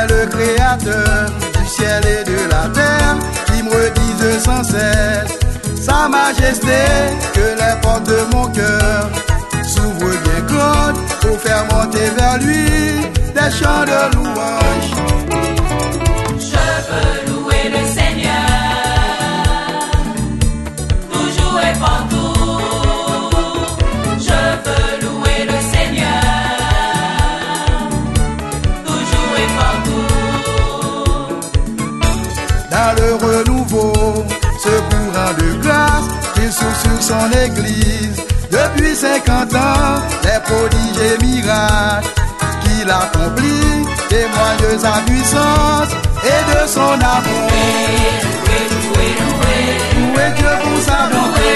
c'est le créateur du ciel et de la terre qui me redise sans cesse sa majesté, que les portes de mon cœur s'ouvrent bien grandes pour faire monter vers lui des chants de louange. Je veux louer le Seigneur, toujours et partout. Je veux louer le Seigneur, toujours et partout. Dans le renouveau, ce courant de grâce qu'il souffle sur son église. Depuis 50 ans, les prodiges et miracles qu'il accomplit témoignent de sa puissance et de son amour. Louez Dieu pour sa bonté,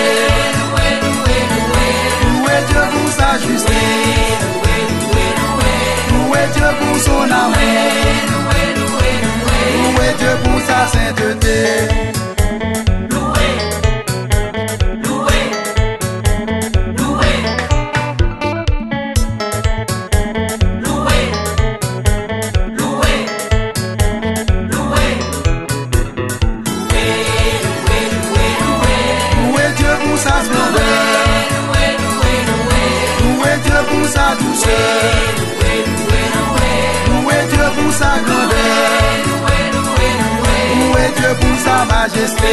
louez Dieu pour sa justice, louez Dieu pour son amour, louez Dieu pour sa sainteté. Sa douceur, louez Dieu pour sa grandeur, louez Dieu pour sa majesté,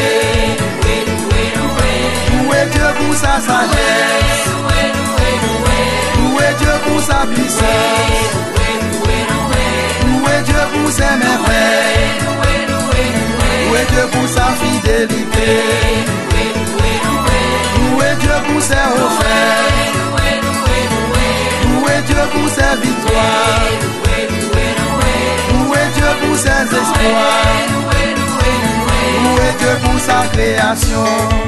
louez Dieu pour sa sagesse, louez Dieu pour sa puissance, louez Dieu pour ses merveilles, louez Dieu pour sa fidélité, louez Dieu pour ses offertes, louez Dieu pour ses victoires, louez Dieu pour ses espoirs, louez Dieu pour sa création.